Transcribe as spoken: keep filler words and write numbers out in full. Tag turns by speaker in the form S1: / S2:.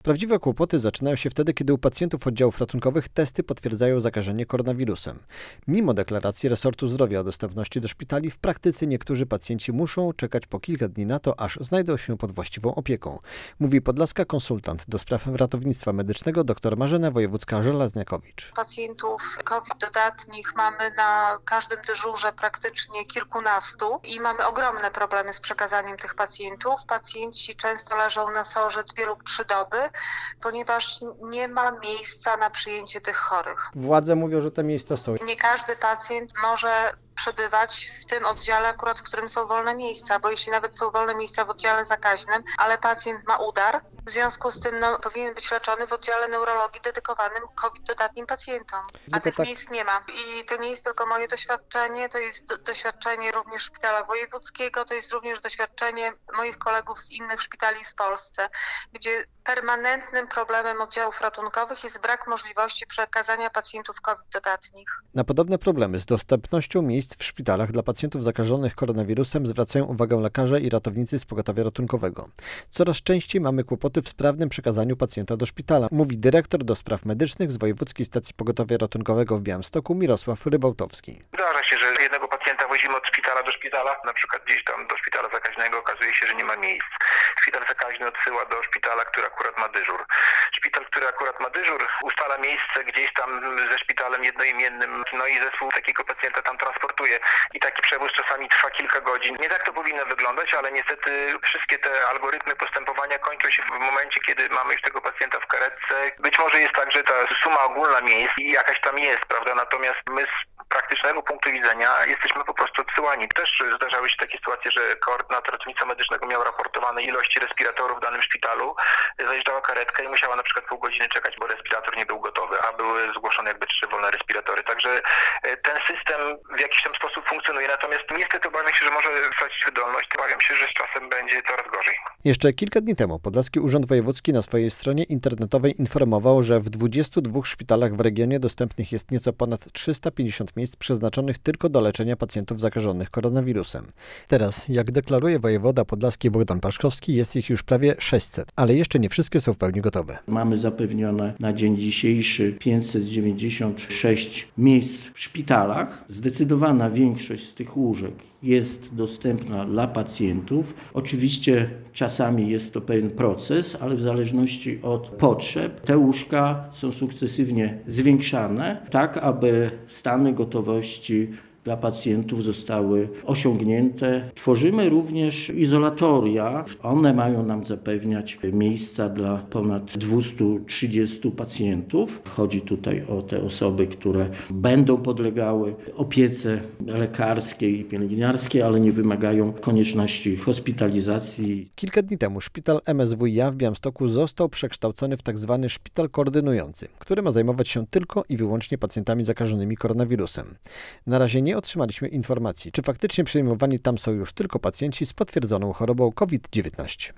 S1: Prawdziwe kłopoty zaczynają się wtedy, kiedy u pacjentów oddziałów ratunkowych testy potwierdzają zakażenie koronawirusem. Mimo deklaracji resortu zdrowia o dostępności do szpitali, w praktyce niektórzy pacjenci muszą czekać po kilka dni na to, aż znajdą się pod właściwą opieką. Mówi podlaska konsultant do spraw ratownictwa medycznego dr Marzena Wojewódzka-Żelazniakowicz.
S2: Pacjentów COVID dodatnich mamy na każdym dyżurze praktycznie kilkunastu i mamy ogromne problemy z przekazaniem tych pacjentów. Pacjenci często leżą na sorze dwie lub trzy doby, ponieważ nie ma miejsca na przyjęcie tych chorych.
S1: Władze mówią, że te miejsca są.
S2: Nie każdy pacjent może przebywać w tym oddziale akurat, w którym są wolne miejsca, bo jeśli nawet są wolne miejsca w oddziale zakaźnym, ale pacjent ma udar, w związku z tym no, powinien być leczony w oddziale neurologii dedykowanym COVID dodatnim pacjentom. A tych
S1: tak...
S2: miejsc nie ma. I to nie jest tylko moje doświadczenie, to jest do, doświadczenie również Szpitala Wojewódzkiego, to jest również doświadczenie moich kolegów z innych szpitali w Polsce, gdzie permanentnym problemem oddziałów ratunkowych jest brak możliwości przekazania pacjentów COVID dodatnich.
S1: Na podobne problemy z dostępnością miejsc w szpitalach dla pacjentów zakażonych koronawirusem zwracają uwagę lekarze i ratownicy z pogotowia ratunkowego. Coraz częściej mamy kłopoty w sprawnym przekazaniu pacjenta do szpitala, mówi dyrektor do spraw medycznych z Wojewódzkiej Stacji Pogotowia Ratunkowego w Białymstoku Mirosław Rybałtowski.
S3: Zdarza się, że jednego pacjenta wozimy od szpitala do szpitala, na przykład gdzieś tam do szpitala zakaźnego, okazuje się, że nie ma miejsc. Szpital zakaźny odsyła do szpitala, który akurat ma dyżur. Szpital, który akurat ma dyżur, ustala miejsce gdzieś tam ze szpitalem jednoimiennym, no i zespół takiego pacjenta tam transportuje. I taki przewóz czasami trwa kilka godzin. Nie tak to powinno wyglądać, ale niestety wszystkie te algorytmy postępowania kończą się w momencie, kiedy mamy już tego pacjenta w karetce. Być może jest tak, że ta suma ogólna miejsc jakaś tam jest, prawda? Natomiast my z praktycznego punktu widzenia jesteśmy po prostu odsyłani. Też zdarzały się takie sytuacje, że koordynator ratownictwa medycznego miał raportowane ilości respiratorów w danym szpitalu, zajeżdżała karetka i musiała na przykład pół godziny czekać, bo respirator nie był gotowy, a były zgłoszone jakby trzy wolne respiratory. Także ten system w jakiś tam sposób funkcjonuje, natomiast niestety obawiam się, że może stracić wydolność. Obawiam się, że z czasem będzie coraz gorzej.
S1: Jeszcze kilka dni temu Podlaski Urząd Wojewódzki na swojej stronie internetowej informował, że w dwudziestu dwóch szpitalach w regionie dostępnych jest nieco ponad trzysta pięćdziesiąt miejsc przeznaczonych tylko do leczenia pacjentów zakażonych koronawirusem. Teraz, jak deklaruje wojewoda podlaski Bogdan Paszkowski, jest ich już prawie sześćset, ale jeszcze nie wszystkie są w pełni gotowe.
S4: Mamy zapewnione na dzień dzisiejszy pięćset dziewięćdziesiąt sześć miejsc w szpitalach. Zdecydowana większość z tych łóżek jest dostępna dla pacjentów. Oczywiście czasami jest to pewien proces, ale w zależności od potrzeb te łóżka są sukcesywnie zwiększane, tak aby stany gotowości dla pacjentów zostały osiągnięte. Tworzymy również izolatoria. One mają nam zapewniać miejsca dla ponad dwieście trzydzieści pacjentów. Chodzi tutaj o te osoby, które będą podlegały opiece lekarskiej i pielęgniarskiej, ale nie wymagają konieczności hospitalizacji.
S1: Kilka dni temu szpital M S W i A w Białymstoku został przekształcony w tzw. szpital koordynujący, który ma zajmować się tylko i wyłącznie pacjentami zakażonymi koronawirusem. Na razie nie Nie otrzymaliśmy informacji, czy faktycznie przyjmowani tam są już tylko pacjenci z potwierdzoną chorobą COVID dziewiętnaście.